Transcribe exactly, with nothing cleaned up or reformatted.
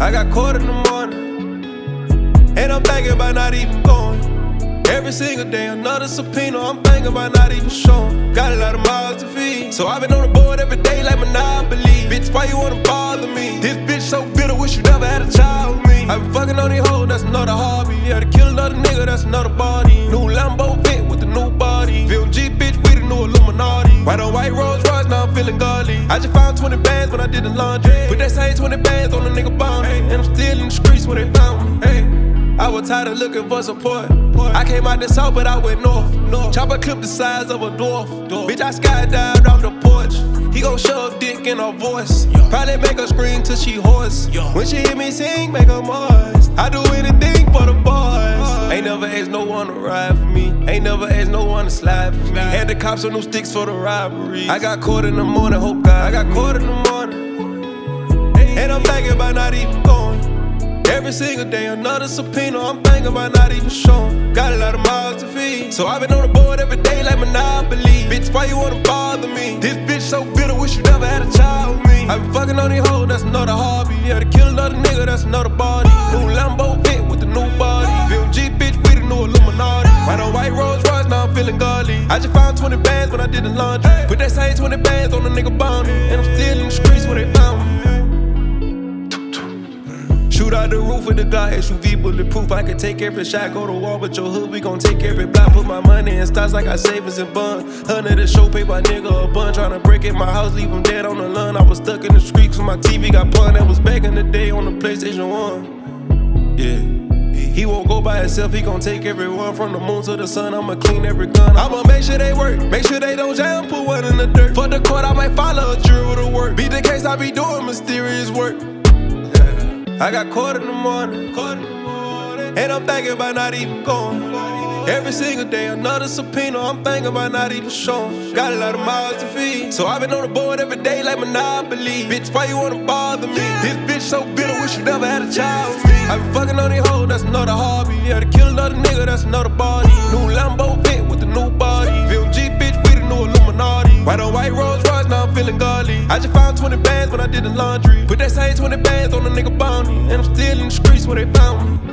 I got caught in the morning, and I'm thinking about not even going. Every single day, another subpoena, I'm thinking about not even showing. Got a lot of mouths to feed, so I've been on the board every day like Monopoly. Bitch, why you wanna bother me? This bitch so bitter, wish you never had a child with me. I been fucking on these hoes, that's another hobby. Yeah, to kill another nigga, that's another body. New Lambo Vent with the new body. V M G bitch, we the new Illuminati. White on white Rolls Royce, now I'm feeling godly. I just found twenty bands when I did the laundry. Put that same twenty bands on the nigga bomb. And I'm still in the streets when they found me. Hey. I was tired of looking for support. I came out the south, but I went north. north. Chopper clip the size of a dwarf. dwarf. Bitch, I skydived off the porch. He gon' shove dick in her voice. Yo. Probably make her scream till she hoarse. Yo. When she hear me sing, make her moist. I do anything for the boys. Uh. Ain't never asked no one to ride for me. Ain't never asked no one to slide for me. Had the cops on new sticks for the robbery. I got caught in the morning, hope God. I got caught in the morning, and I'm thinking about not even going. Every single day, another subpoena, I'm thinking about not even showing. Got a lot of mouths to feed, so I've been on the board every day like Monopoly. Bitch, why you wanna bother me? This bitch so bitter, wish you never had a child with me. I been fucking on these hoes, that's another hobby. Yeah, to kill another nigga, that's another body. New Lambo Vent with the new body. V M G bitch, we the new Illuminati. White on white Rolls Royce, now I'm feeling godly. I just found twenty bands when I did the laundry. Put that same twenty bands on the nigga bomb me. And I'm still in the streets when they found me. Shoot out the roof with the Glock S U V bulletproof. I can take every shot, go to war with your hood. We gon' take every block. Put my money in stocks like I savings and bonds. Hundred to show paper, nigga, a bun. Tryna break in my house, leave him dead on the lawn. I was stuck in the streets when my T V got pulled. That was back in the day on the PlayStation one. Yeah. He won't go by himself, he gon' take everyone from the moon to the sun. I'ma clean every gun. I'ma make sure they work, make sure they don't jam, put one in the dirt. For the court, I might follow a jury to work. Beat the case, I be doing mysterious work. I got caught in the morning, caught in the morning, and I'm thinking about not even going. Every single day, another subpoena, I'm thinking about not even showing. Got a lot of mouths to feed, so I've been on the board every day like Monopoly. Bitch, why you wanna bother me? This bitch so bitter, wish you never had a child with me. I been fucking on these hoes, that's another hobby. Yeah, to kill another nigga, that's another body. New Lambo Vent with the new body. V M G bitch, we the new Illuminati. White on white Rolls Royce, now I'm feeling godly. I just found twenty bands when I did the laundry. Put that same twenty bands on the nigga bomb me. And I'm still in the streets when they found me.